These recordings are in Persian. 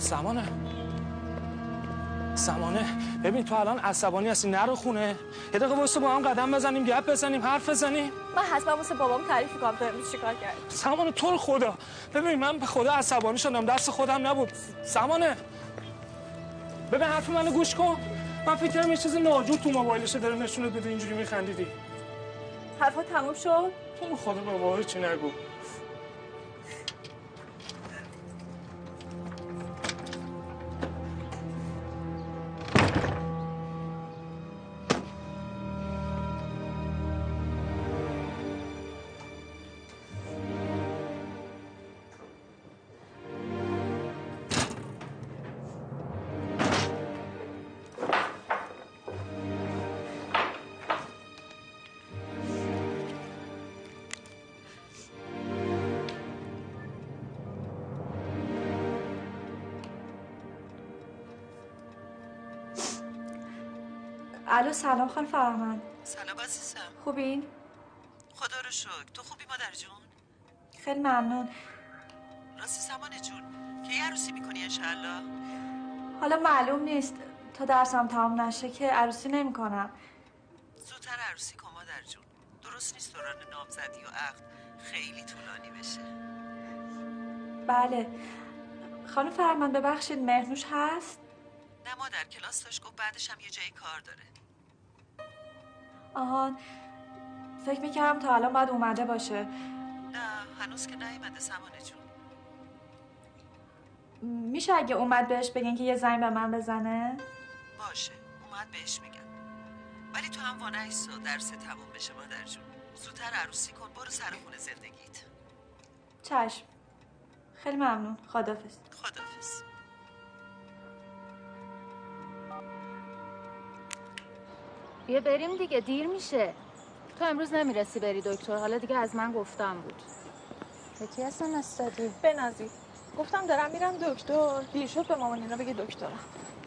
سمانه ببین تو الان عصبانی هستی، نرو خونه. یه دقیقه واسه با هم قدم بزنیم، گپ بزنیم، حرف بزنیم. من حتما واسه بابام تعریف کنم تو امروز چیکار کردی. سمانه تو رو خدا ببین من به خدا عصبانی شدم، دست خودم نبود. سمانه ببین حرف منو گوش کن. من فکر کردم یه چیز ناجور تو موبایلشه داره نشونت بده، اینجوری میخندیدی. حرفا تموم شد؟ تو رو خدا به بابا چی نگو. الو سلام خانم فرهمند. سلام عزیزم. خوبین؟ خدا رو شکر. تو خوبی مادر جون؟ خیلی ممنون. راستی سمانه جون کی عروسی میکنی انشالله؟ حالا معلوم نیست تا درسم تمام نشه که عروسی نمیکنم. زودتر عروسی کن مادر جون. درست نیست دوران نامزدی و عقد خیلی طولانی بشه. بله خانم فرهمند ببخشید مهرنوش هست؟ نه مادر کلاس داشت گفت بعدش هم یه جایی کار داره. آهان فکر میکردم تا الان باید اومده باشه. نه هنوز که نیومده سمانه جون. میشه اگه اومد بهش بگین که یه زنگ به من بزنه؟ باشه اومد بهش میگم. ولی تو هم وانایسا درس تموم بشه مادر جون. زودتر عروسی کن برو سر خونه زندگیت. چشم خیلی ممنون. خداحافظ. خداحافظ. بیا بریم دیگه دیر میشه. تو امروز نمیرسی بری دکتر، حالا دیگه از من گفتم بود. به کی اسمس دادی؟ به نازی. گفتم دارم میرم دکتر، دیر شد به مامان اینا بگه دکترم.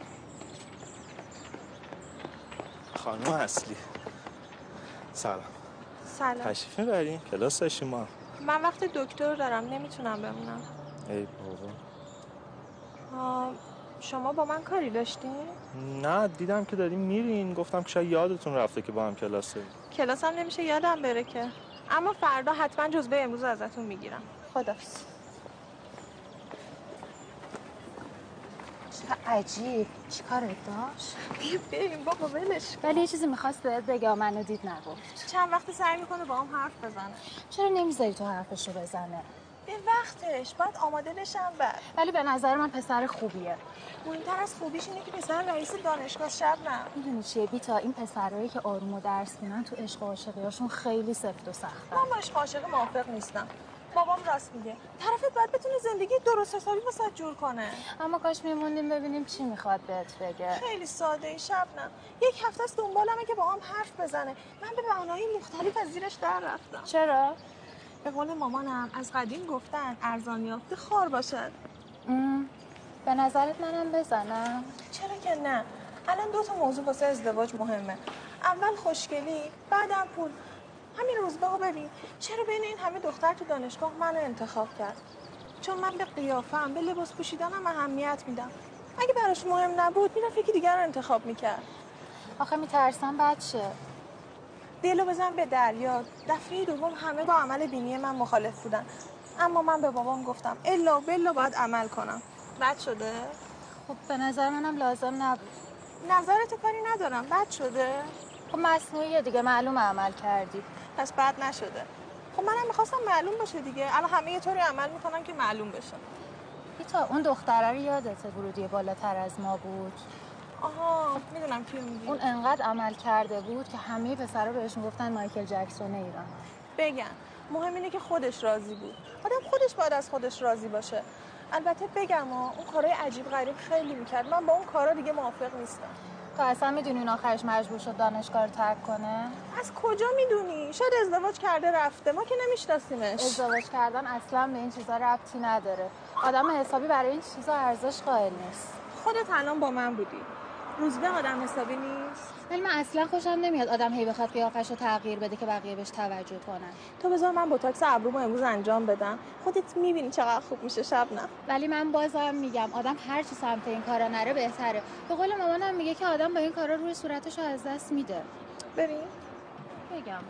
خانم اصلی سلام. سلام. تشریف میبرین؟ کلاس داشتیم ما. من وقت دکتر دارم نمیتونم بمونم. ای بابا. شما با من کاری داشتین؟ نه دیدم که داریم میرین، گفتم که شاید یادتون رفته که با هم کلاس داریم. کلاسم نمیشه یادم بره که. اما فردا حتما جزوه امروز ازتون میگیرم. خداحافظ. چه عجیب. چی کارت داشت؟ بریم بابا ولش. ولی یه چیزی میخواست بهت بگه منو دید نگفت. چند وقت سعی میکنه با هم حرف بزنه. چرا نمیذاری تو حرفشو بزنه؟ به وقتش باید آماده بشم بعد. ولی به نظر من پسر خوبیه. مهمتر از خوبیش اینه که پسر رئیس دانشگاه شبنم. میدونی چیه بیتا، این پسرایی که آروم و درس میرن تو عشق و عاشقیاشون خیلی سفت و سختن. من با عشق و عاشق موافق نیستم. بابام راست میگه. طرفت باید بتونه زندگی درست حسابی واسه جور کنه. اما کاش میموندیم ببینیم چی میخواد بهت بگه. خیلی ساده ای شبنم. یک هفته است دنبالمه که با هم حرف بزنه. من به بهانه‌های مختلف از زیرش در رفتم. چرا؟ به قول مامانم از قدیم گفتن ارزان یافته خار باشد. به نظرت منم بزنم؟ چرا که نه؟ الان دو تا موضوع واسه ازدواج مهمه. اول خوشگلی، بعدم پول. همین روزبه ها ببین چرا بین این همه دختر تو دانشگاه منو انتخاب کرد. چون من به قیافه‌ام، به لباس پوشیدنم اهمیت میدم. اگه براش مهم نبود میرفت یکی دیگر رو انتخاب میکرد. آخه میترسم بد شه. دلو بزن به دریا. دفعه دوم همه با عمل دینی من مخالف بودن. اما من به بابام گفتم الا بلا باید عمل کنم. بد شده؟ خب به نظر منم لازم نبود. نظرتو کاری ندارم. بد شده؟ خب مصنوعیه دیگه، معلوم عمل کردی. پس بد نشده. خب منم میخواستم معلوم باشه دیگه. الان همه یه طوری عمل میکنن که معلوم بشه. بیتا اون دختره رو یادته ورودی بالاتر از ما بود؟ آها میدونم کیو میگی. اون انقدر عمل کرده بود که همه پسرا بهش میگفتن مایکل جکسون ایران. بگن مهم اینه که خودش راضی بود. آدم خودش باید از خودش راضی باشه. البته بگم اون کارهای عجیب غریب خیلی میکرد. من با اون کارا دیگه موافق نیستم. تو اصلا میدونی اون آخرش مجبور شد دانشگاه رو ترک کنه؟ از کجا میدونی؟ شاید ازدواج کرده رفته. ما که نمیشناسیمش. ازدواج کردن اصلا به این چیزا ربطی نداره. آدم حسابی برای این چیزا ارزش قائل نیست. خودت الان با من بودی. روزبه آدم حسابی نیست. ولی من اصلا خوشم نمیاد آدم هی بخواد قیافش رو تغییر بده که بقیه بهش توجه کنن. تو بذار من بوتاکس ابرومو امروز انجام بدم، خودت میبینی چقدر خوب میشه شبنم. ولی من بازم میگم آدم هر چی سمت این کارا نره بهتره. به قول مامانم میگه که آدم با این کارا روی صورتش رو از دست میده. بریم بگم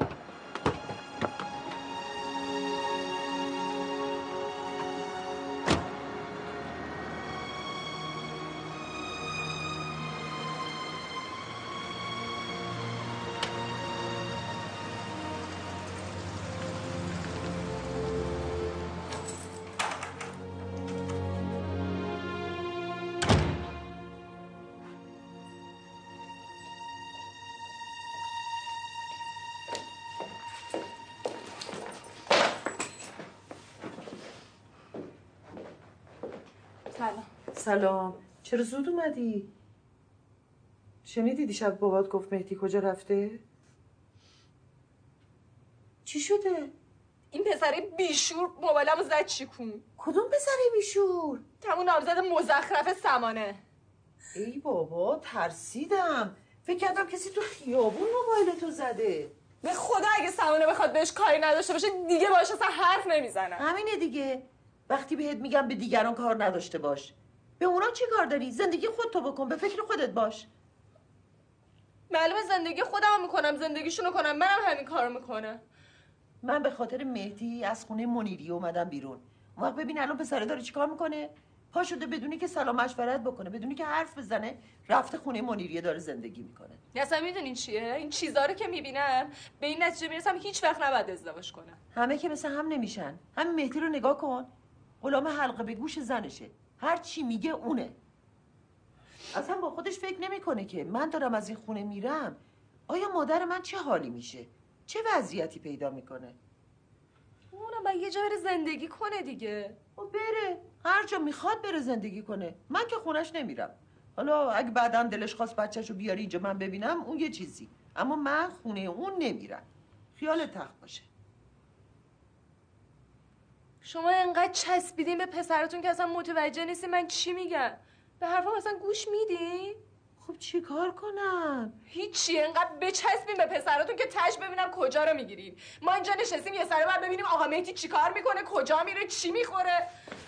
سلام. چرا زود اومدی؟ شنیدی دیشب بابات گفت مهدی کجا رفته؟ چی شده؟ این پسره بیشور موبایلمو زد چیکون. کدوم پسره بیشور؟ همون نامزد مزخرف سمانه. ای بابا ترسیدم، فکر کردم کسی تو خیابون موبایلتو زده. به خدا اگه سمانه بخواد بهش کاری نداشته باشه دیگه باشه اصلا حرف نمیزنم. همینه دیگه، وقتی بهت میگم به دیگران کار نداشته باش، به اونا چی کار داری؟ زندگی خودتو بکن، به فکر خودت باش. معلومه زندگی خودم میکنم، زندگیشونو کنم، منم همین کارو میکنم. من به خاطر مهدی از خونه منیری اومدم بیرون. اون وقت ببین الان پسره داره چیکار میکنه؟ پا شده بدونی که سلام مشورت بکنه، بدونی که حرف بزنه، رفته خونه منیریه داره زندگی میکنه. اصلا میدونین چیه؟ این چیزا رو که میبینم به این نتیجه میرسم هیچ وقت نباید ازدواج کنم. همه که مثل هم نمیشن. همین مهدی رو نگاه کن، غلام حلقه به گوش زنشه، هر چی میگه اونه. اصلا با خودش فکر نمیکنه که من دارم از این خونه میرم آیا مادر من چه حالی میشه، چه وضعیتی پیدا میکنه. اونم باید یه جا بره زندگی کنه دیگه. و بره هر جا میخواد بره زندگی کنه، من که خونش نمیرم. حالا اگه بعدم دلش خواست بچه‌شو بیاری اینجا من ببینم اون یه چیزی، اما من خونه اون نمیرم. خیال تخت باشه. شما انقدر چسبیدین به پسرتون که اصلا متوجه نیستین من چی میگم. به حرفم اصلا گوش میدین؟ خب چی کار کنم؟ هیچی، انقدر بچسبین به پسرتون که تش ببینم کجا رو میگیرین. ما اینجا نشستیم یه سر بعد ببینیم آقا مهدی چی کار میکنه، کجا میره، چی میخوره.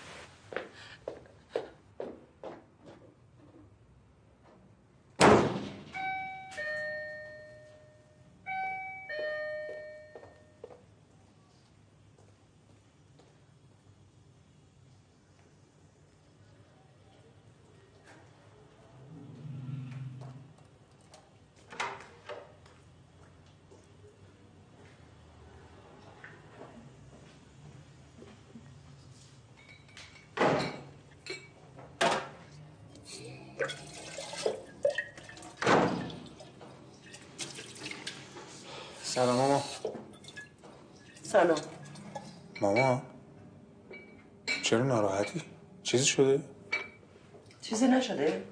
سلام ماما. سلام. ماما چرا ناراحتی؟ چیزی شده؟ چیزی نشده؟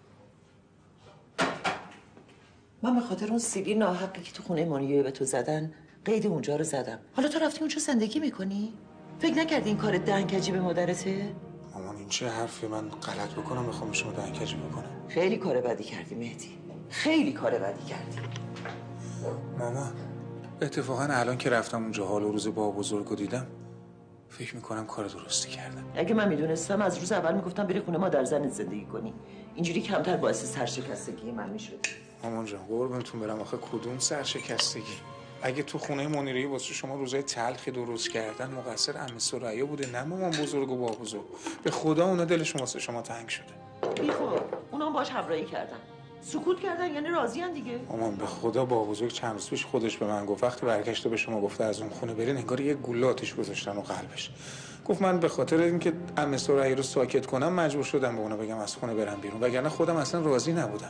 من به خاطر اون سیلی ناحقی که تو خونه منیریه به تو زدن قید اونجا رو زدم. حالا تو رفتی اونجا زندگی میکنی؟ فکر نکردی این کار دهنکجی به مادرته؟ مامان این چه حرفی؟ من غلط بکنم بخوام شما دهنکجی بکنم؟ خیلی کار بدی کردی مهدی، خیلی کار بدی کردی. ماما اتفاقا الان که رفتم اونجا حال و روز با بزرگو دیدم فکر میکنم کار درستی کردم. اگه من میدونستم از روز اول میگفتم بری خونه مادر زنت زندگی کنی، اینجوری کمتر باعث سرشکستگی من میشد. مامان جان قربونتون برم، آخه کدوم سرشکستگی؟ اگه تو خونه منیری واسه شما روزای تلخی درست کردن مقصر عمه ثریا بوده نه مامان بزرگ و با بزرگ. به خدا اونا دلشون واسه شما تنگ شده. بیخود اونا باش همراهی کردن، سکوت کردن، یعنی راضین دیگه. مامان به خدا با بزرگ چند روز پیش خودش به من گفت وقتی برگشته به شما گفته از اون خونه برین انگار یه گوله آتیش گذاشتن و قلبش. گفت من به خاطر اینکه عمه ثریا رو ساکت کنم مجبور شدم به اونا بگم از خونه برم بیرون، وگرنه خودم اصلا راضی نبودم.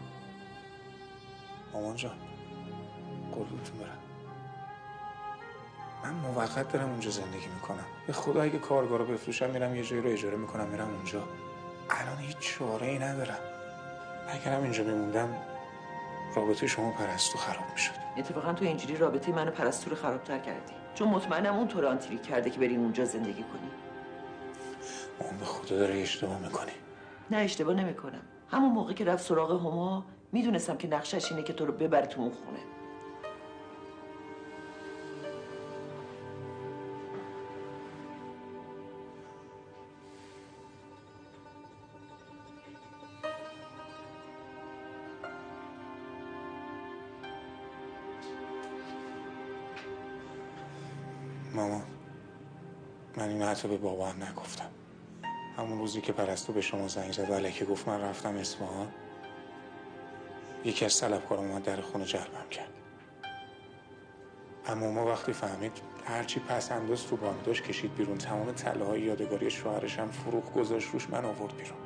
مامان جان قربونتون برم، من موقت دارم اونجا زندگی میکنم. به خدا اگه کارگاه رو بفروشم میرم یه جایی رو اجاره میکنم میرم اونجا. الان هیچ چاره ای ندارم. اگرم اینجا میموندم رابطه شما پرستو خراب میشد. اتفاقا تو اینجوری رابطه منو پرستو رو خرابتر کردی، چون مطمئنم اون تو رو آنتریک کرده که برین اونجا زندگی کنی. اون به خدا داره اشتباه میکنی. نه اشتباه نمیکنم، همون موقع که رفت سراغ هما میدونستم که نقشش اینه که تو رو ببره تو اون خونه. مامان، من اینو حتی به بابا هم نگفتم. همون روزی که پرستو به شما زنگ زد و الکی گفت من رفتم اصفهان، یکی از طلبکاران اومد در خونه جلبم کرد. اما ما وقتی فهمید هرچی پس انداز تو بانک داشت کشید بیرون، تمام طلاهای یادگاری شوهرش هم فروخت گذاشت روش، من آورد بیرون.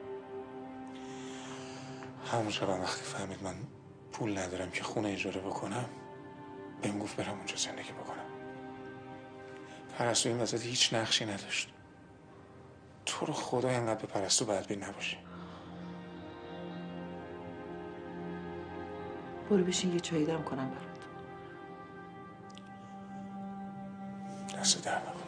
همون شب وقتی فهمید من پول ندارم که خونه اجاره بکنم، بهم گفت برم اونجا زندگی بکنم. پرستو این وسط هیچ نقشی نداشت. تو رو خدا اینقدر به پرستو بدبین نباشی. برو بشین یه چایی دم کنم برات. دست در نکن.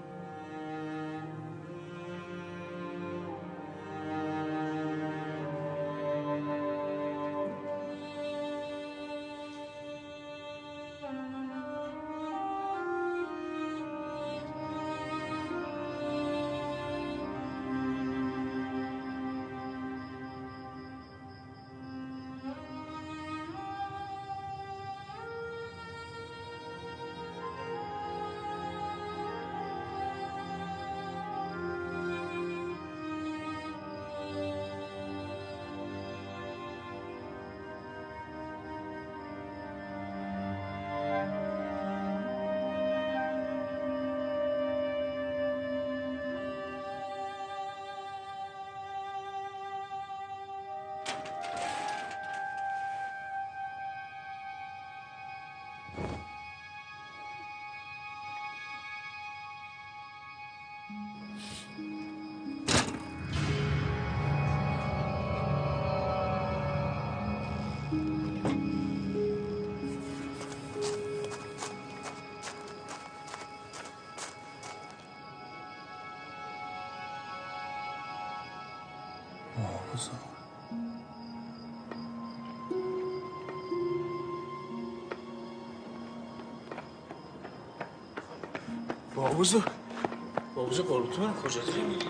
بابوزو قربونتون برم، کجا داری میری؟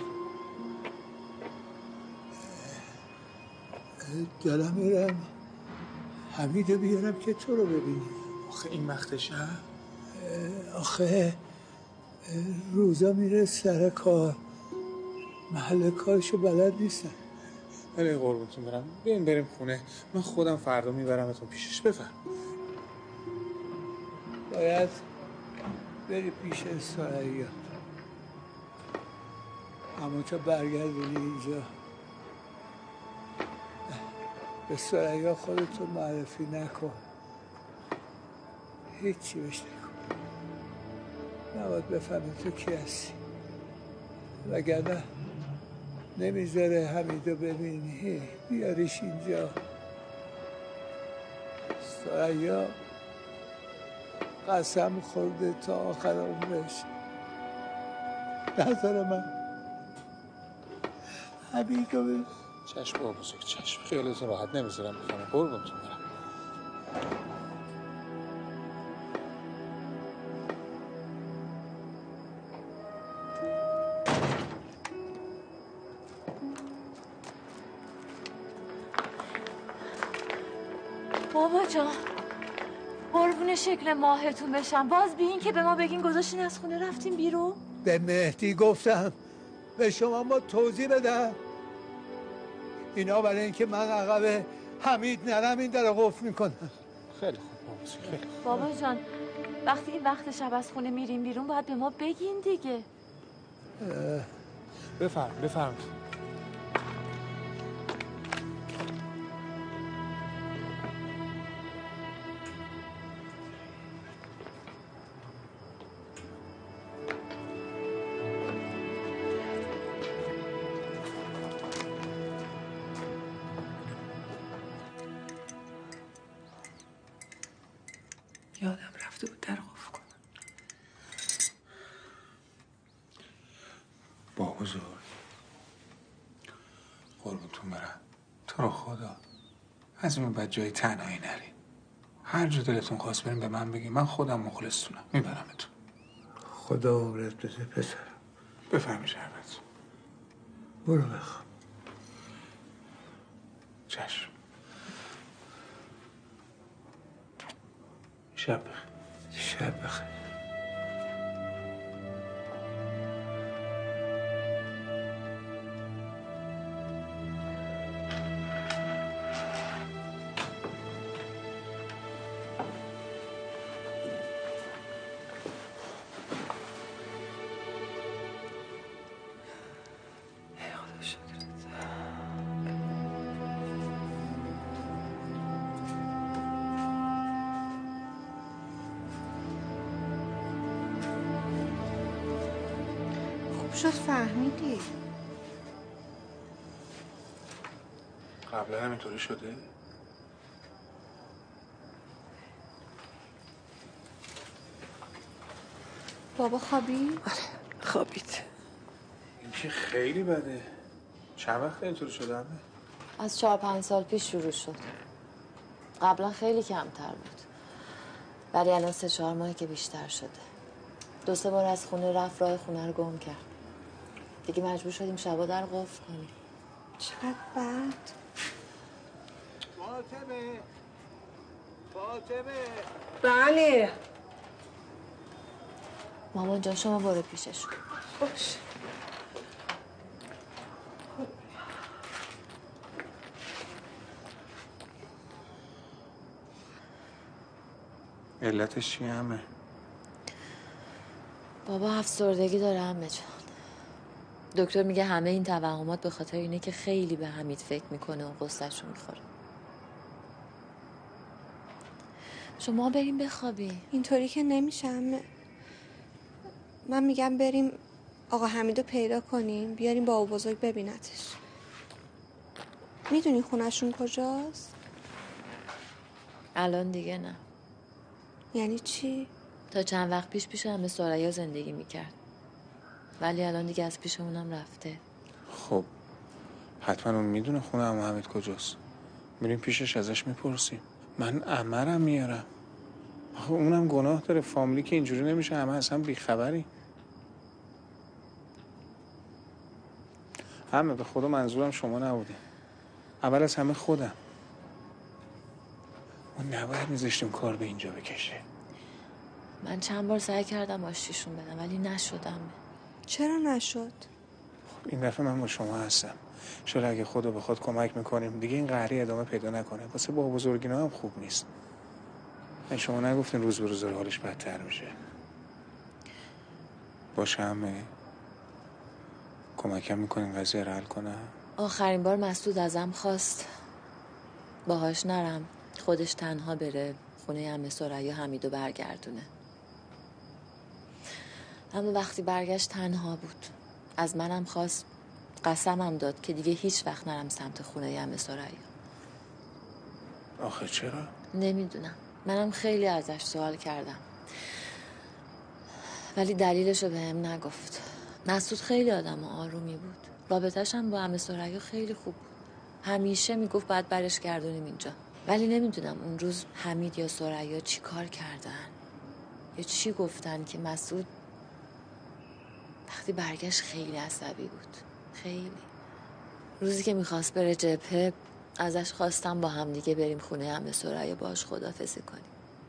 دارم میرم حمیدو بیارم که تو رو ببینی. آخه این وقتشه؟ آخه روزا میره سر کار، محل کارشو بلد نیستن. ولی قربونتون برم بیاین بریم خونه، من خودم فردا میبرمتون پیشش. بفرم. باید بری پیش ثریا، اما تا برگردونی اینجا به ثریا خودتو معرفی نکن، هیچی بهش نکن، نباید بفهمی تو کی هستی، وگرنه نمیذاره حمیدو ببینی بیاریش اینجا. ثریا قسم خورده تا آخر عمرش نظر من حمیدو ببین. چشم بابا بزرگ، چشم، خیالتون راحت، نمیذارم بفهمه. قربونتون برم. بابا جان قربون شکل ماهتون بشم، باز بی این که به ما بگین گذاشتین از خونه رفتیم بیرون. به مهدی گفتم به شما ما توضیح بدم، اینا برای اینکه من عقب حمید نرم این در قفل میکنن. خیلی خوب بابا بزرگ، خیلی خوب. بابا جان وقتی این وقت شب از خونه میریم بیرون باید به ما بگین دیگه. بفرم. یادم رفته بود در قفل کنم. بابا بزرگ قربونتون برم، خدا از این بعد جای تنهایی نرین. هر جا دلتون خواست بریم به من بگین، من خودم مخلصتونم، میبرمتون. خدا عمرت بده پسرم. بفهمی شربت. برو بخواب. چشم. شب بخیر. شب بخیر. شد فهمیدی؟ قبلا هم اینطوری شده؟ بابا خوابی؟ خوابید. این که خیلی بده. چند وقت اینطوری شده همه؟ از 4-5 سال پیش شروع شد. قبلا خیلی کمتر بود. ولی الان 3-4 ماهی که بیشتر شده. 2-3 بار از خونه رفت، راه خونه رو گم کرد. دیگه مجبور شدیم شبا در قفل کنیم. چقدر بد. فاطمه بله. مامان جان شما برو پیشش. باش. علتش چیه همه؟ بابا افسردگی داره همه جان. دکتر میگه همه این توهمات به خاطر اینه که خیلی به حمید فکر میکنه و غصه‌شو میخوره. شما بریم بخوابی. اینطوری که نمیشه عمه. من میگم بریم آقا حمیدو پیدا کنیم، بیاریم بابا بزرگ ببینتش. میدونی خونشون کجاست؟ الان دیگه نه. یعنی چی؟ تا چند وقت پیش همه سریا زندگی میکرد. ولی الان دیگه از پیشمونم رفته. خب حتما اون میدونه خونه عمو حمید کجاست. میریم پیشش ازش میپرسیم. من عمرم میارم. آخه اونم گناه داره، فامیلی که اینجوری نمیشه، همه اصلا بیخبری. همه به خدا منظورم شما نبوده. اول از همه خودم. اون نباید میذاشتیم کار به اینجا بکشه. من چند بار سعی کردم آشتیشون بدم ولی نشدم. چرا نشد؟ این دفعه من با شما هستم. شاید اگه خدا بخواد کمک میکنیم دیگه این قهری ادامه پیدا نکنه. واسه با بزرگینا هم خوب نیست. من شما نگفتین روز به روز حالش بدتر میشه. باشه همه کمکم میکنین قضیه رو حل کنم. آخرین بار مسعود ازم خواست باهاش نرم، خودش تنها بره خونه عمه سریا حمیدو برگردونه. اما وقتی برگشت تنها بود. از منم خواست، قسمم داد که دیگه هیچ وقت نرم سمت خونه عمه سریا. آخه چرا؟ نمیدونم. منم خیلی ازش سوال کردم ولی دلیلشو بهم نگفت. مسعود خیلی آدم آرومی بود. رابطه‌ش هم با عمه سریا خیلی خوب بود. همیشه میگفت باید برش گردونیم اینجا. ولی نمیدونم اون روز حمید یا سریا چی کار کردن یا چی گفتن که مسعود وقتی برگشت خیلی عصبی بود. خیلی. روزی که میخواست بره جبهه ازش خواستم با هم دیگه بریم خونه عمه سریا باهاش خداحافظی کنیم.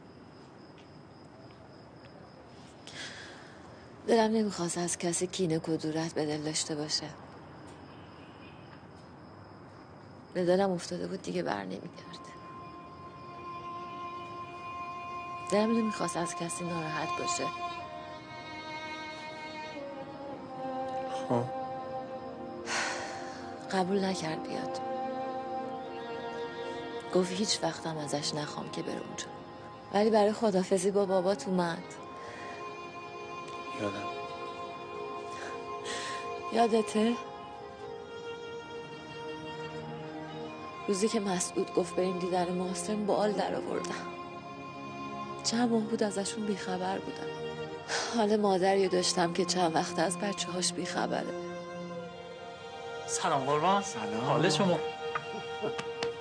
دلم نمیخواست از کسی کینه کدورت به دل داشته باشه. به دلم افتاده بود دیگه بر نمیگرده. دلم نمیخواست از کسی ناراحت باشه. خب قبول نکرد بیاد. گفت هیچ وقتم ازش نخوام که بره اونجا. ولی برای خداحافظی با بابات اومد. یادم. یادته؟ روزی که مسعود گفت بریم دیدن محسن بال در آوردم. چند ماه بود ازشون بیخبر بودم. حال مادری داشتم که چند وقت از بچه هاش بیخبره. سلام قربان. سلام. حال شما؟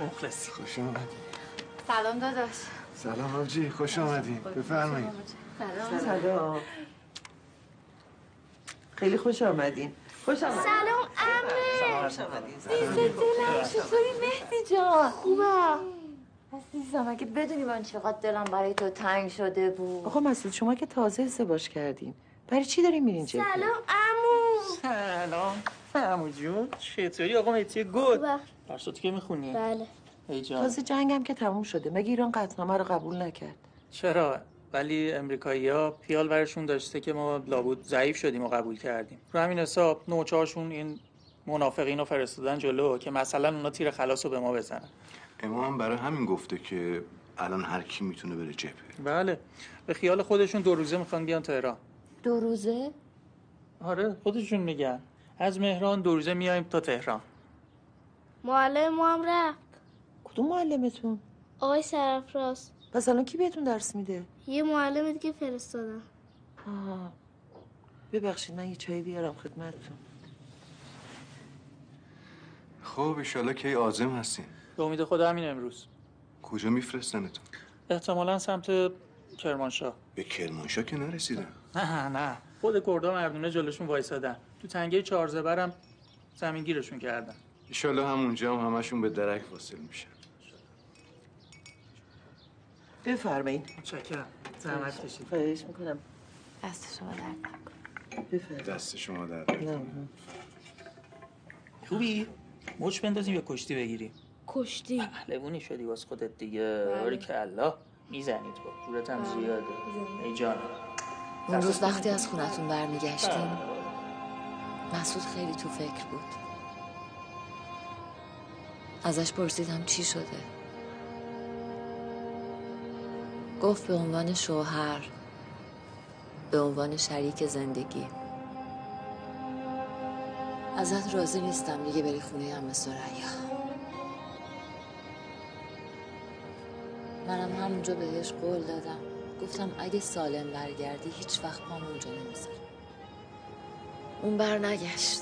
مخلصی. خوش اومدین. سلام داداش. سلام آبجی، خوش اومدین. بفرمایید. سلام. خیلی خوش آمدین. خوش آمدین. سلام عمه. خوش آمدین. عزیز دلم چطوری مهدی جان؟ خوبه. عزیزم اگه بدونی من چقدر دلم برای تو تنگ شده بود. آقا مسعود شما که تازه ازدواج کردین. برای چی دارین میرین جبهه؟ سلام عمو. سلام عمو جون. چطوری آقا مهدی گل؟ خوبه. درساتو که میخونی؟ بله. ای جان. تازه جنگم که تموم شده. مگه ایران قطعنامه رو قبول نکرد؟ چرا؟ ولی امریکایی‌ها پیال برشون داشته که ما لابد ضعیف شدیم و قبول کردیم. رو همین حساب نوچه‌هاشون این منافقین رو فرستادن جلو که مثلا اونا تیر خلاص رو به ما بزنن. امام برای همین گفته که الان هر کی میتونه بره جبهه. بله. به خیال خودشون 2 روزه میخوان بیان تهران. 2 روزه؟ آره خودشون میگن. از مهران 2 روزه میایم تا تهران. معلم ما هم رفت. کدوم معلمتون؟ آقای سرفراز. پس الان کی بهتون درس میده؟ یه معلم دیگه فرستادن. ببخشید من یه چایی بیارم خدمتتون. خب ایشالله کی عازم هستین؟ به امید خدا همین امروز. کجا میفرستنتون؟ احتمالاً سمت کرمانشاه. به کرمانشاه که نرسیدن. نه خود کردا مردونه جلوشون وایسادن. تو تنگه 4 زبرم زمین گیرشون کردن. ایشالله همونجا هم همشون به درک واصل میشن. بفرمایید. متشکرم. زحمت کشید. خواهش میکنم. دست شما درد نکنه. بفرمایید. دست شما درد نکنه. خوبی؟ مچ بندازیم یا کشتی بگیریم؟ کشتی. پهلوونی شدی واسه خودت دیگه. باری که الله میزنی تو. جورت هم زیاده. ای جان. اون روز وقتی از خونتون برمیگشتیم مسعود خیلی تو فکر بود. ازش پرسیدم چی شده. گفت به عنوان شوهر، به عنوان شریک زندگی ازت راضی نیستم دیگه بری خونه عمه ثریا. منم همونجا بهش قول دادم. گفتم اگه سالم برگردی هیچ وقت پام اونجا نمیذارم. اون بر نگشت.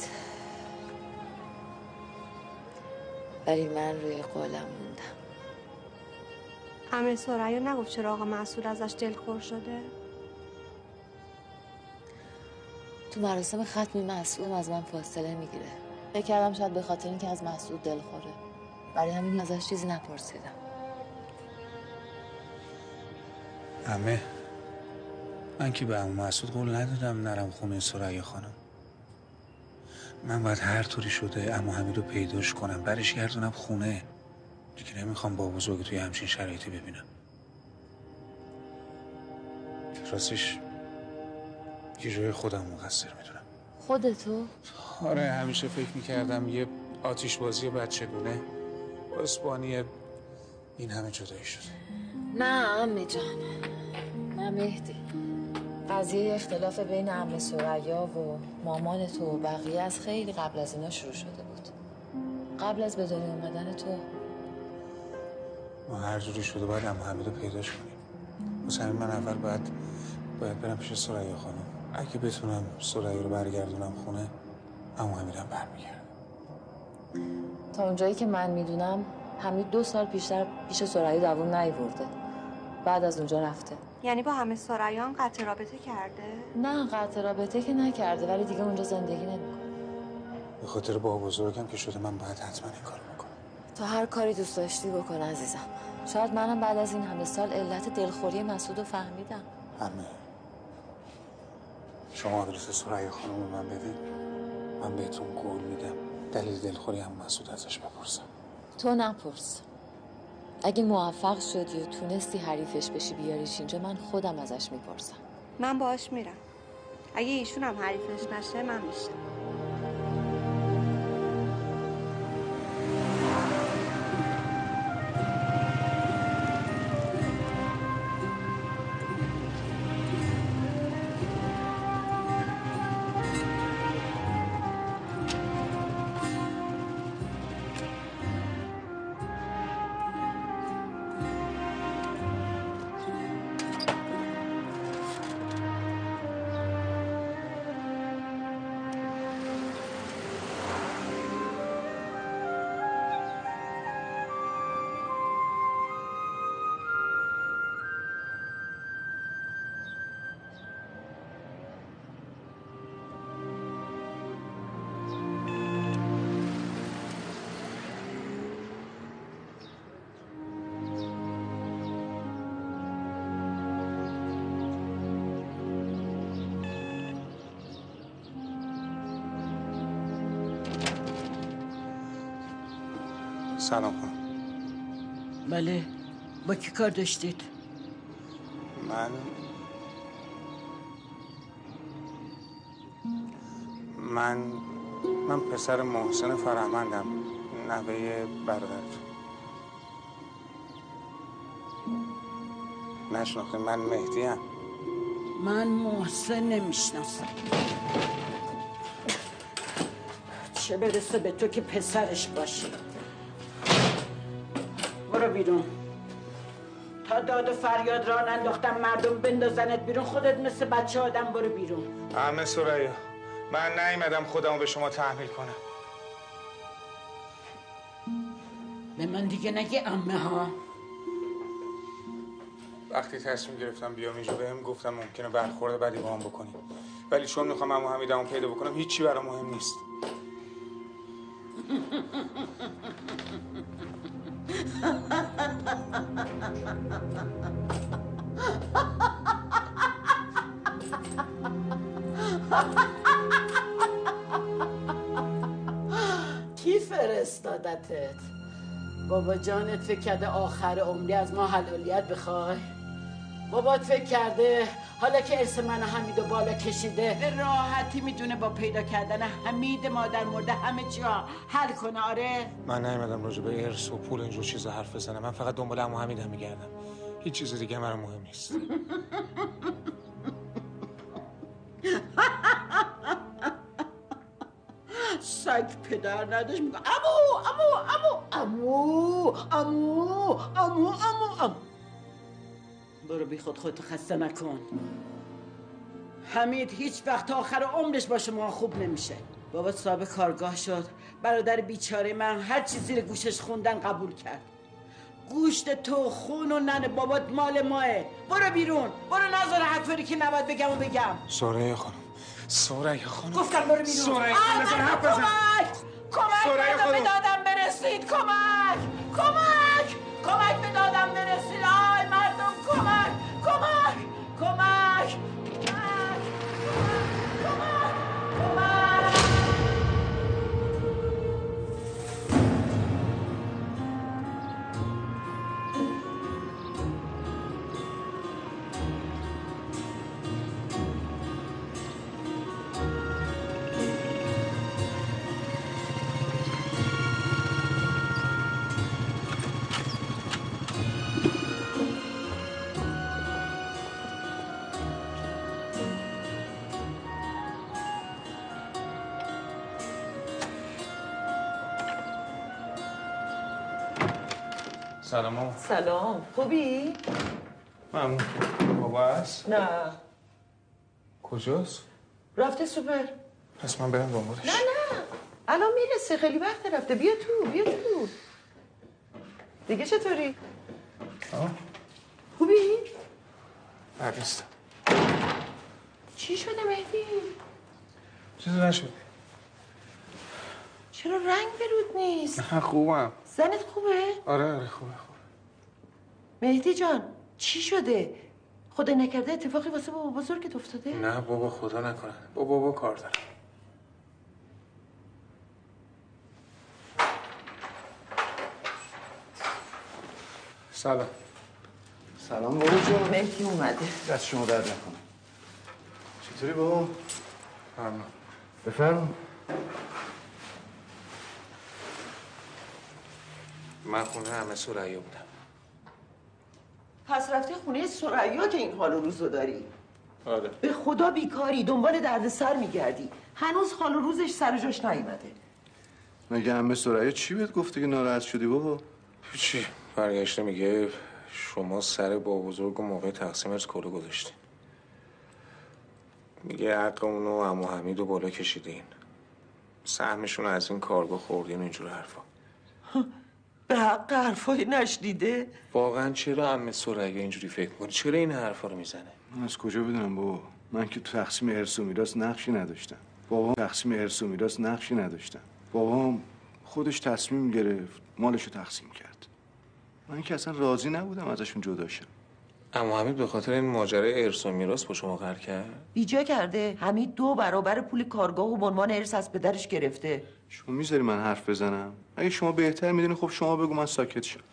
ولی من روی قولم موندم. عمه ثریا نگفت چرا آقا مسعود ازش دلخور شده؟ تو مراسم ختم مسعود از من فاصله میگیره. فکر کردم شاید به خاطر اینکه از مسعود دلخوره. برای همین ازش چیزی نپرسیدم. عمه من که به عمو مسعود قول ندادم نرم خونه ثریا خانم. من باید هر طوری شده عمو حمید رو پیداش کنم برش گردونم خونه. دیگه نمیخوام با بزرگ توی همچین شرایطی ببینم. راستش یه جای خودم مقصر میدونم. خودتو؟ آره همیشه فکر میکردم یه آتیش بازی بچگونه باعث بانی این همه جدایی شد. نه عمه جان، نه مهدی. قضیه اختلاف بین عمه ثریا و مامان تو و بقیه از خیلی قبل از اینا شروع شده بود. قبل از به دنیا اومدن تو. ما هر جوری شده باید عمو حمید رو پیداش کنیم. واسه همین من اول باید برم پیش ثریا خانم. اگه بتونم ثریا رو برگردونم خونه عمو حمیدم برمیگردم. تا اونجایی که من میدونم حمید 2 سال پیشتر پیش ثریا دووم نیورده. بعد از اونجا رفته. یعنی با همه ثریا هم قطع رابطه کرده؟ نه قطع رابطه که نکرده ولی دیگه اونجا زندگی نمیکنه. به خاطر با بزرگم که شده من باید حتما این کارو بکنم. تو هر کاری دوست داشتی بکن عزیزم. شاید منم بعد از این همه سال علت دلخوری مسعود رو فهمیدم. همه شما آدرس ثریا خانم رو من بدین، من بهتون قول میدم دلیل دلخوری عمو مسعود ازش بپرسم. تو نپرس. اگه موفق شدی و تونستی حریفش بشی بیاریش اینجا من خودم ازش میپرسم. من باهاش میرم. اگه ایشون هم حریفش نشه من میشم. سلام خانم. بله، با کی کار داشتید؟ من پسر محسن فرهمندم، نوه برادرتون. نشناخته؟ من مهدیم. من محسن نمیشناسم. چه برسه به تو که پسرش باشی. برو بیرون. تا داد و فریاد راه ننداختم مردم بندازنت بیرون، خودت مثل بچه آدم برو بیرون. عمه ثریا، من نیومدم خودمو به شما تحمیل کنم. به من دیگه نگی عمه ها. وقتی تصمیم گرفتم بیام اینجا بهم گفتم ممکنه برخورد بدی با هم بکنیم، ولی چون میخوام عمو حمیدمو پیدا بکنم هیچی برام مهم نیست. کی فرستادتت؟ بابا جانت فکر کرده آخر عمری از ما حلالیت بخوای؟ بابات فکر کرده حالا که ارث من حمیدو بالا کشیده به راحتی میتونه با پیدا کردن حمید مادر مرده همه چی حل کنه؟ آره؟ من نیومدم راجع به ارث و پول اینجور چیزا حرف بزنم. من فقط دنبال عمو حمیدم میگردم. هیچ چیز دیگه برام مهم نیست. سگ پدر نداشت میگه امو امو امو امو امو امو امو. برو بی خود خودتو خسته نکن. حمید هیچ وقت تا آخر عمرش با شما خوب نمیشه. بابا صاحب کارگاه شد، برادر بیچاره من هر چی زیر گوشش خوندن قبول کرد. گوشت تو خون و ننه بابات مال ماه. برو بیرون، برو نذار حرفی که نباید بگم و بگم. ثریا خانم، ثریا خانم، گفتم برو بیرون. ثریا خانم بزن حرف بزن. کمک به دادم برسید. کمک به دادم برسید. آی مردم کمک. سلام ماما. سلام، خوبی؟ ممنون. بابا هست؟ نه. کجاست؟ رفته سوپر. پس من برم دنبالش. نه الان میرسه، خیلی وقت رفته. بیا تو. دیگه چطوری؟ خوبی؟ بد نیستم. چی شده مهدی؟ چیزی نشد. چرا رنگ برود نیست؟ نه خوبم. زنت خوبه؟ آره خوبه. مهدی جان چی شده؟ خدا نکرده اتفاقی واسه بابا بزرگت افتاده؟ نه بابا خدا نکنه. بابا کار دارم. سلام بابا جان. مهدی اومده. دست شما درد نکنه. چطوری بابا؟ ممنون. بفرم. من خونه عمه ثریا بودم. پس رفتی خونه ثریا که این حال و روزو داری؟ آره. به خدا بیکاری، دنبال دردسر میگردی. هنوز حال و روزش سر جاش نیومده. مگه عمه ثریا چی بهت گفته که ناراحت شدی بابا؟ هیچی. برگشته میگه شما سر با بزرگ و موقع تقسیم ارث کلو گذاشتین. میگه حق اونو عمو حمیدو بالا کشیدین. سهمشون از این کارگاه خوردین و اینجور حرفا. به حق حرفای نشنیده؟ واقعا چرا عمه ثریا اینجوری فکر می‌کنی؟ چرا این حرفا رو میزنه؟ من از کجا بدونم بابا؟ من که تو تقسیم ارث و میراث نقشی نداشتم. بابام خودش تصمیم گرفت مالشو تقسیم کرد. من که اصلا راضی نبودم ازشون جدا شم. عمو حمید به خاطر این ماجرای ارث و میراث با شما قهر کرد؟ بیجا کرده. حمید 2 برابر پول کارگاه و به عنوان ارث از پدرش گرفته. شما میذاری من حرف بزنم؟ اگه شما بهتر میدونی خب شما بگو، من ساکت شم.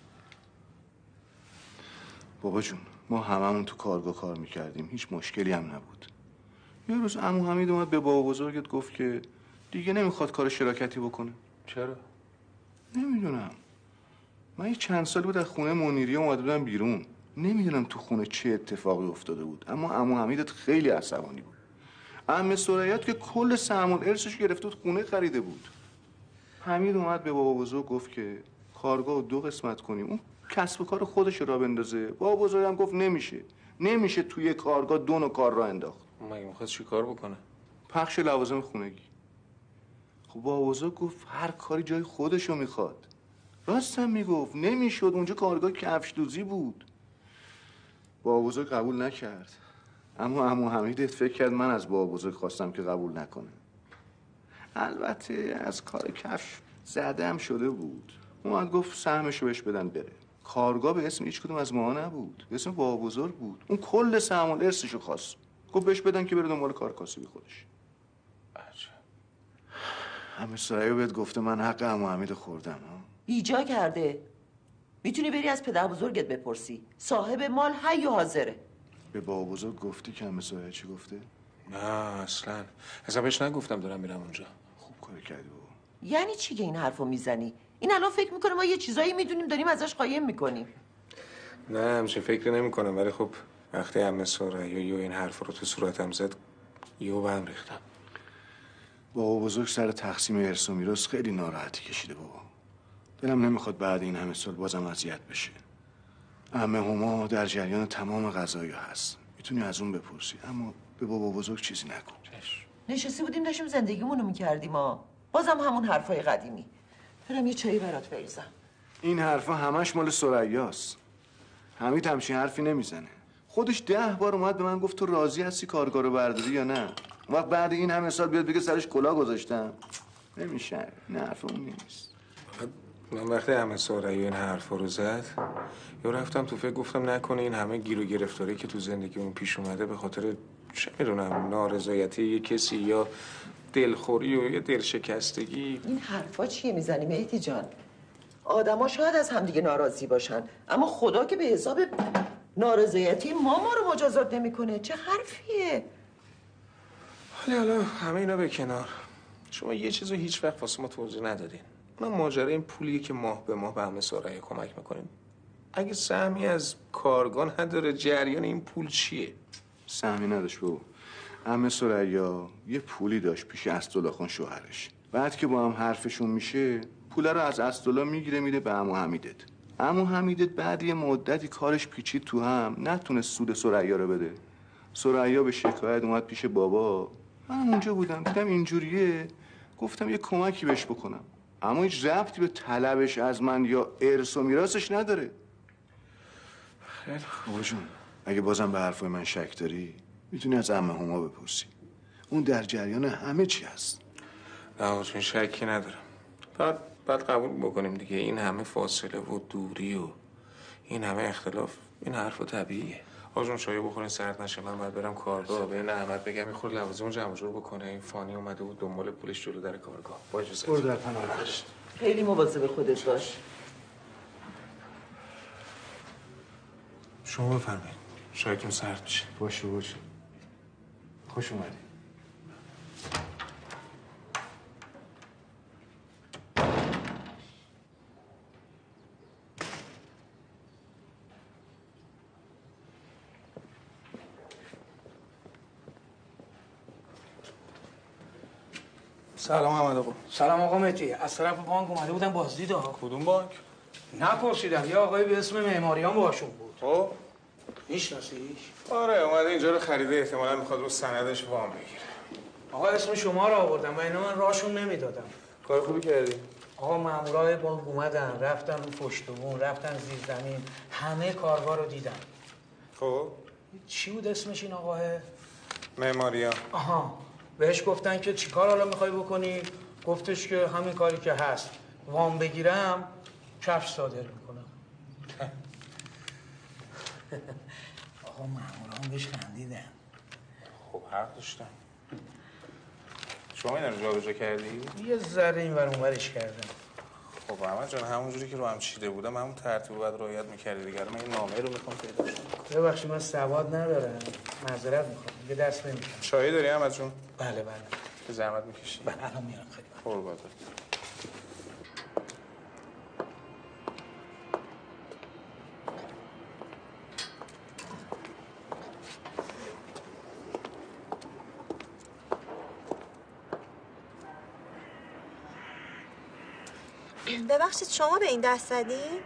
بابا جون، ما هممون تو کارگاه کار میکردیم، هیچ مشکلی هم نبود. یه روز عمو حمید اومد به بابا بزرگت گفت که دیگه نمیخواد کار شراکتی بکنه. چرا؟ نمیدونم. من یه چند سال بود از خونه منیری اومده بودم بیرون. نمیدونم تو خونه چه اتفاقی افتاده بود، اما عمو حمیدت خیلی عصبانی بود. عمه ثریات که کل سهم الارثش گرفته بود، خونه خریده بود. حمید اومد به بابا بزرگ گفت که کارگاه رو 2 قسمت کنیم، اون کسب و کار خودش را بندازه. بابا بزرگم گفت نمیشه توی کارگاه 2 نوع کار را انداخت. مگه میخواد چی کار بکنه؟ پخش لوازم خونگی. خب بابا بزرگ گفت هر کاری جای خودشو میخواد. راستم میگفت، نمیشد، اونجا کارگاه کفش دوزی بود. بابا بزرگ قبول نکرد. اما عمو حمید فکر کرد من از بابا بزرگ خواستم که قبول نکنه. البته از کار کفش زده هم شده بود. اومد گفت سهمشو بهش بدن بره. کارگاه به اسم هیچ کدوم از ما نبود، به اسم بابا بزرگ بود. اون کل سهم الارثشو خواست. گفت بهش بدن که بره دنبال کار کاسبی خودش. عمه ثریا بهت گفته من حق عمو حمید خوردم ها؟ ایجا کرده. میتونی بری از پدر بزرگت بپرسی. صاحب مال حی و حاضره. به بابا بزرگ گفتی که عمه ثریا چی گفته؟ نه اصلا بهش نگفتم دارم میرم اونجا. خوب کاری کردی بابا. یعنی چی که این حرفو میزنی؟ این الان فکر میکنه ما یه چیزایی میدونیم داریم ازش قایم میکنیم. نه همچه فکر نمیکنم، ولی خب وقتی عمه ثریا این حرف رو تو صورتم زد یهو به هم ریختم. بابا بزرگ سر تقسیم ارث و میراث خیلی ناراحتی کشیده بابا. دلم نمیخواد بعد این همه سال بازم اذیت بشه. عمه هما در جریان تمام قضایا هست، میتونی از اون بپرسی، اما به بابا بزرگ چیزی نکن. نشسته بودیم داشتیم زندگیمونو میکردیم ها. بازم همون حرفای قدیمی. برم یه چایی برات بریزم. این حرفا همش مال ثریاست. حمید همچین حرفی نمیزنه. خودش 10 بار اومد به من گفت تو راضی هستی کارگاه رو برداری یا نه؟ وقت بعد این همه سال بیاد بگه سرش کلاه گذاشتم. نمیشه. نه حرف اون نیست. من وقتی عمه ثریا این حرفا رو زد یا رفتم تو فکر گفتم نکنه این همه گیر و گرفتاری که تو زندگی اون پیش اومده به خاطر چه میدونم نارضایتی یه کسی یا دلخوری و یه دلشکستگی. این حرفا چیه میزنی مهدی جان؟ آدما شاید از همدیگه ناراضی باشن، اما خدا که به حساب نارضایتی ما رو مجازات نمیکنه. چه حرفیه؟ حالا همه اینا به کنار. شما یه چیزو هیچ وقت واسه ما توضیح ندادین. من ماجرای این پولیه که ماه به ماه به عمه ثریا کمک میکنیم. اگه سهمی از کارگاه نداره جریان این پول چیه؟ سهمی نداشت بابا. عمه ثریا یه پولی داشت پیش اسدالله خان شوهرش. بعد که با هم حرفشون میشه پول رو از اسدالله میگیره میده به عمو حمیدت. عمو حمیدت بعد یه مدتی کارش پیچید تو هم، نتونست سود ثریا رو بده. ثریا به شکایت اومد پیش بابا. من اونجا بودم دیدم اینجوریه، گفتم یه کمکی بهش بکنم، اما هیچ ربطی به طلبش از من یا ارث و میراثش نداره. خیلی خوب جون، اگه بازم به حرفای من شک داری میتونی از عمه هما بپرسی. اون در جریان همه چی هست. نه چون شکی ندارم. بعد قبول بکنیم دیگه این همه فاصله و دوری و این همه اختلاف، این حرف طبیعیه. آجون شایه بخورین سرد نشه، من باید برم کارگاه. به این احمد بگم یه خورده لوازم جمع جور بکنه. این فانی اومده بود دنبال پولش جلو در کارگاه. با اجازه. برو در پناه باش. خیلی مواظب خودت باش. شما بفرمایید. شایتون سرد میشه. باشه. خوش اومدی. سلام احمد آقا. سلام آقا مهدی. از طرف بانک اومده بودم بازدید ها. کدوم بانک؟ نپرسیدم. یه آقایی به اسم معماریان باشون بود. خب میشناسیش؟ آره اومده اینجا رو خریده، احتمالاً میخواد رو سندش وام بگیره. آقا اسم شما رو آوردم و اینا من راهشون نمیدادم. کار خوبی کردی. آقا مامورای بانک اومدن، رفتن رو پشت بون، رفتن زیر زمین، همه کارگاه رو دیدن. خب چی بود اسمش این آقاه؟ معماریان. آها. بهش گفتن که چیکار حالا میخوای بکنی؟ گفتش که همین کاری که هست، وام بگیرم کفش صادر میکنم. آقا ماموران بهش خندیدن. خب حق داشتن. شما اینا رو جابجا کردی؟ یه ذره اینور اونورش کردم. خب احمد جان همونجوری که رو هم چیده بودم همون ترتیب باید رعایت می‌کردی دیگه. من این نامه رو میخوام پیدا کنم. ببخشید من سواد ندارم. معذرت میخوام. دیگه دست نمی‌کشم. چایی داری احمد جون؟ بله. به زحمت می‌کشی. بله الان میارم خیلی. قربانت. ببخشید شما به این دست زدین؟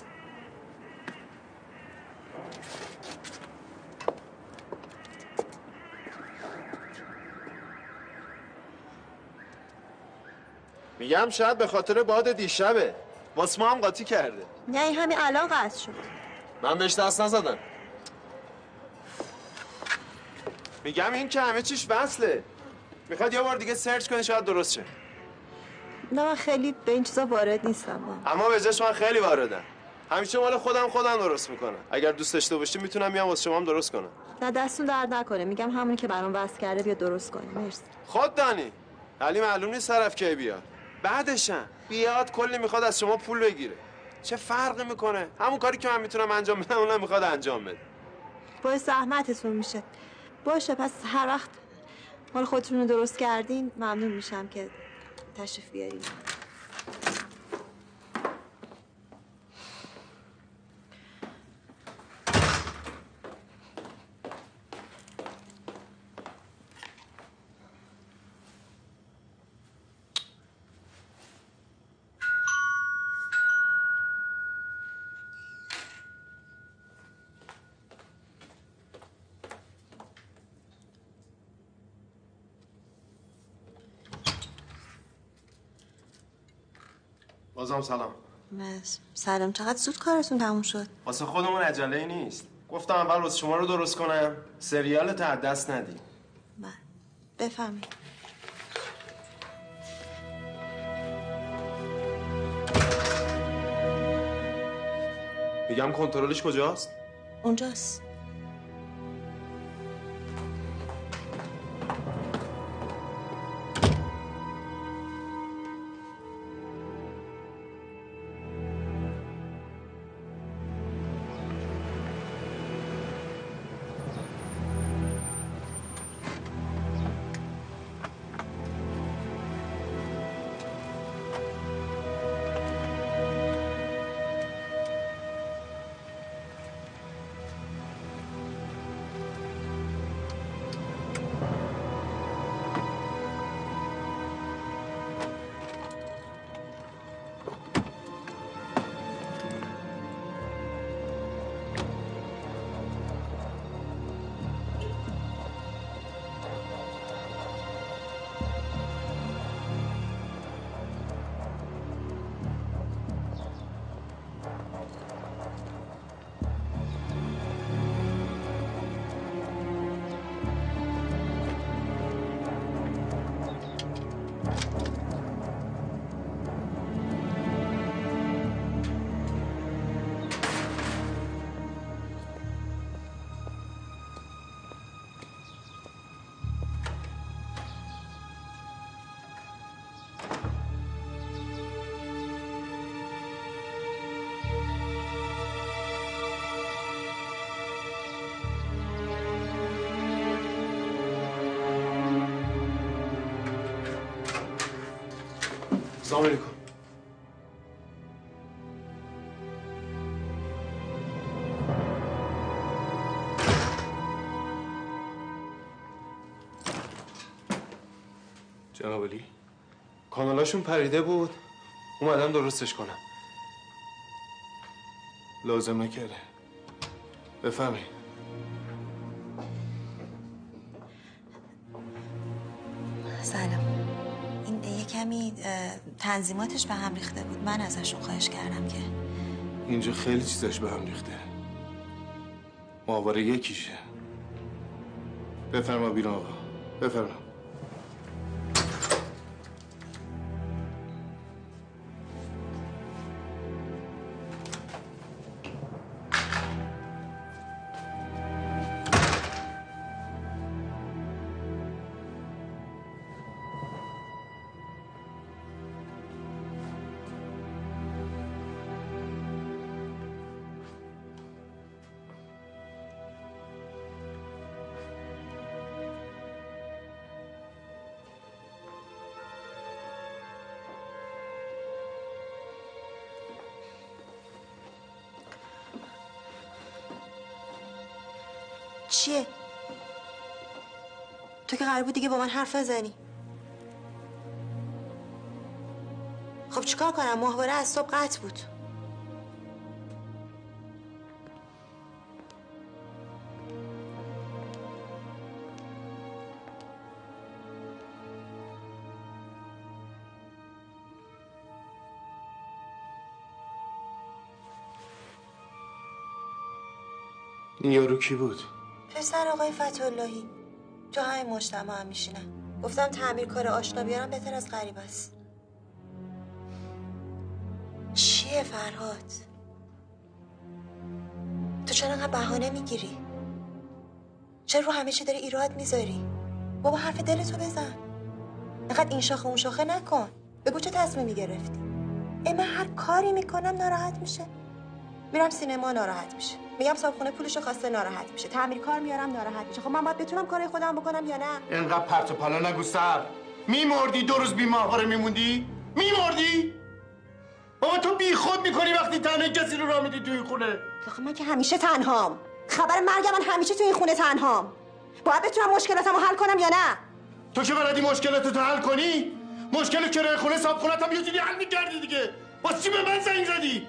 میگم شاید به خاطر باد دیشبه. واسه ما هم قاطی کرده. نه این همین الان قطع شد. من بهش دست نزدم. میگم این که همه چیش وصله. میخواد یه بار دیگه سرچ کنی شاید درست شه. نه من خیلی به این چیزا وارد نیستم. اما به جاش من خیلی واردم. همیشه مال خودم درست میکنم. اگر دوست داشته باشی میتونم بیام واسه شما هم درست کنم. نه دستون درد نکنه. میگم همونی که برام وصل کرده بیا درست کنی. مرسی. خود دانی. علی معلوم نیست طرف کی بیاد. بعدشم بیاد کلی میخواد از شما پول بگیره. چه فرقی میکنه؟ همون کاری که من میتونم انجام بدم اونم میخواد انجام بده. باعث زحمتتون میشه. باشه پس هر وقت مال خودتون رو درست کردین ممنون میشم که تشریف بیارین. بازم سلام. سلام. چقدر زود کارتون تموم شد؟ واسه خودمون عجله‌ای نیست. گفتم اول واسه شما رو درست کنم. سریالت از دست ندی. بفهمید. میگم کنترلش کجاست؟ اونجاست. سلام علیکم. جناب علی کانالاشون پریده بود اومدم درستش کنم. لازم نکرده. بفهمی. سلام. این یه کمی تنظیماتش به هم ریخته بود. من ازشون خواهش کردم که اینجا خیلی چیزاش به هم ریخته. ماهواره یکیشه. بفرما بیرون آقا. بفرما. چیه؟ تو که قرار بود دیگه با من حرف نزنی. خب چیکار کنم؟ ماهواره از صبح قطع بود. این یارو کی بود؟ پسر آقای فتح‌اللهی. تو همین مجتمع هم میشینن. گفتم تعمیرکار آشنا بیارم بهتر از غریب است. چیه فرهاد؟ تو چرا انقدر بهانه میگیری؟ چرا رو همه چی داری ایراد میذاری؟ بابا حرف دلتو بزن. انقدر این شاخه اون شاخه نکن. بگو چه تصمیمی گرفتی؟ من هر کاری میکنم ناراحت میشه. میرم سینما ناراحت میشه. میگم صاحبخونه پولشو خواسته ناراحت میشه. تعمیرکار میارم ناراحت میشه. خب من باید بتونم کارای خودم بکنم یا نه؟ اینقدر پرت و پلا نگو سر. میمردی 2 روز بی ماهواره میموندی؟ میمردی؟ بابا تو بی خود میکنی وقتی تنها کسی رو راه میدی تو این خونه. آخه من که همیشه تنهام. خبر مرگم من همیشه تو این خونه تنهام. باید بتونم مشکلاتمو حل کنم یا نه؟ تو که بلدی مشکلاتو حل کنی؟ مشکل کرایه خونه صاحب خونه‌ت هم یه جوری حل می‌کردی دیگه. واسه چی به من زنگ زدی؟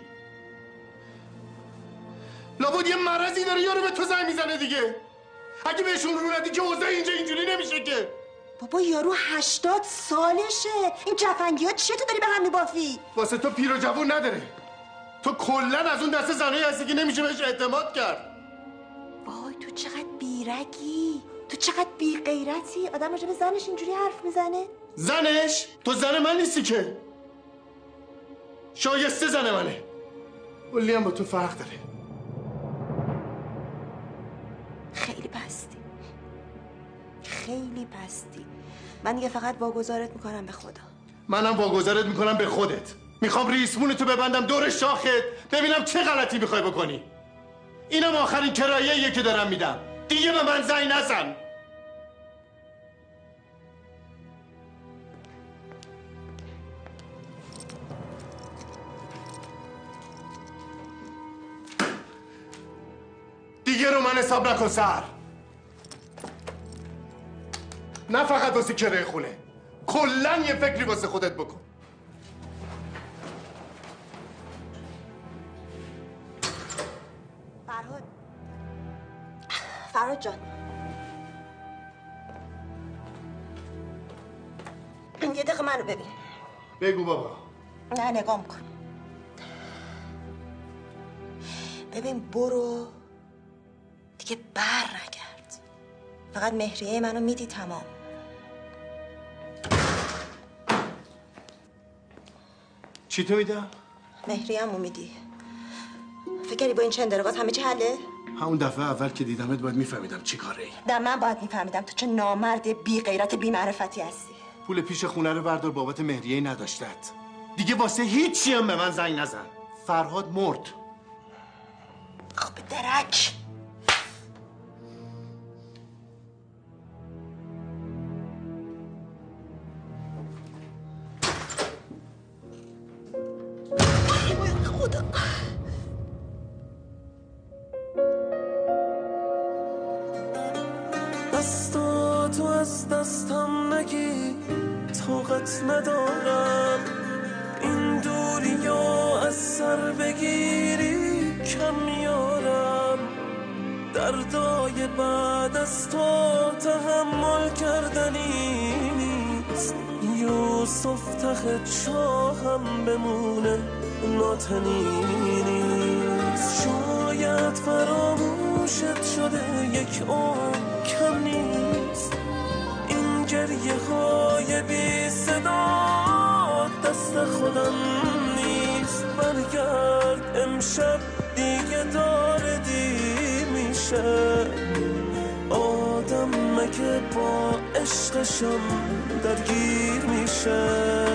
لابد یه مرضی داره یارو به تو زنگ میزنه دیگه. اگه بهشون رو ندی که اوضاع اینجا اینجوری نمیشه که. بابا یارو 80 سالشه. این جفنگی‌ها چیه تو داری به هم میبافی؟ واسه تو پیر و جوون نداره. تو کلا از اون دسته زنایی هستی که نمیشه بهش اعتماد کرد. وای تو چقدر بیرگی. تو چقدر بی غیرتی. آدم راجع به زنش اینجوری حرف میزنه؟ زنش؟ تو زن من نیستی که. شایسته زن منه. ولی هم با تو فرق داره. خیلی پستی. خیلی پستی. من دیگه فقط واگذارت میکنم به خدا. منم واگذارت میکنم به خودت. میخوام ریسمونتو ببندم دور شاخت ببینم چه غلطی میخوای بکنی. اینم آخرین کرایه‌ایه که دارم میدم. دیگه به من زنگ نزن. دیگه رو من حساب نکن سر. نه فقط واسه کرایه خونه. کلاً یه فکری واسه خودت بکن. فرهاد جان، یه دقیقه منو ببین. بگو بابا. نه نگاه کن. ببین برو دیگه بر نگرد. فقط مهریه منو میدی تمام. چی تو میدم؟ مهریه‌مو میدی. فکر کردی با این چندرقات همه چی حله؟ همون دفعه اول که دیدمت باید میفهمیدم چی کاره ای. نه من باید میفهمیدم تو چه نامرد بی غیرت بی معرفتی هستی. پول پیش خونه رو بردار بابت مهریه نداشتت. دیگه واسه هیچی هم به من زنگ نزن. فرهاد مرد. خب درک. خدا. دستاتو از دستم نگی، طاقت ندارم این دوریا از سر بگیری، کم میارم دردای بعد از تو تحمل کردنی نیست. یوسف ته چاهم بمونه ناتنی نیست. شاید فراموشت شده یک عمر کم نیست. این گریه های بی صدا دست خودم نیست. برگرد امشب دیگه داره دی میشه. آدم مگه با عشقشم درگیر میشه.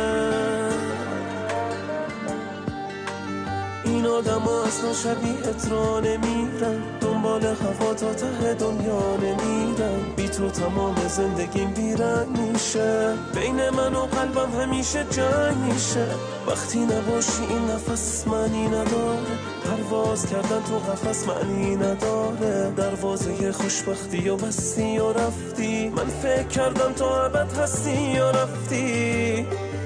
این آدم ها اصلا شبیهت را نمیرن، دنبال هوا تا ته دنیا نمیرن. بی تو تو تمام زندگیم بیرنگ میشه، بین من و قلبم همیشه جنگ میشه. وقتی نباشی این نفس معنی نداره، پرواز کردن تو قفس معنی نداره. دروازه خوشبختی و بستی و رفتی، من فکر کردم تو ابد هستی یا رفتی.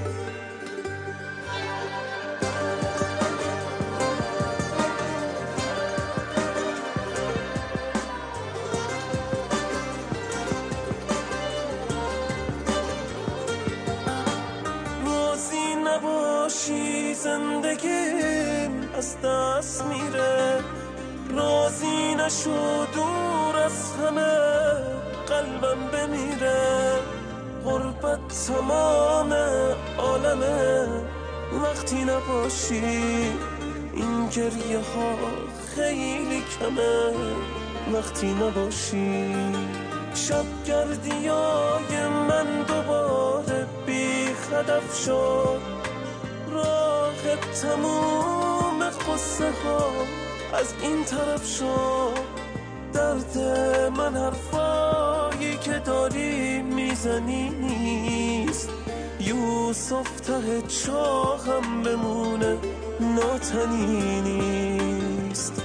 راضی نباشی زندگیم از دست میره، راضی نشو دور از همه قلبم بمیره. غربت تمام عالمه وقتی نباشی، این گریه ها خیلی کمه وقتی نباشی. شب گردیای من دوباره بی هدف شد، راه تموم قصه ها از این طرف شد. درد من حرفایی که داری میزنی نیست، یوسف ته چاهم بمونه ناتنی نیست.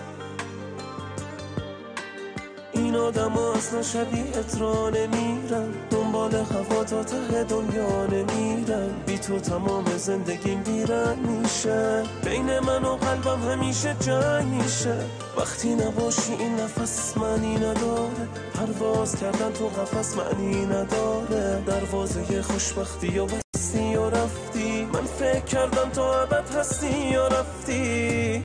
این آدم ها اصلا شبیهت را نمیرن، دنبال هوا تا ته دنیا نمیرن. بی تو تمام زندگیم بیرنگ میشه، بین من و قلبم همیشه جنگ میشه. وقتی نباشی این نفس معنی نداره، پرواز کردن تو قفس معنی نداره. دروازه خوشبختی و بستی و رفتی، من فکر کردم تو ابد هستی یا رفتی.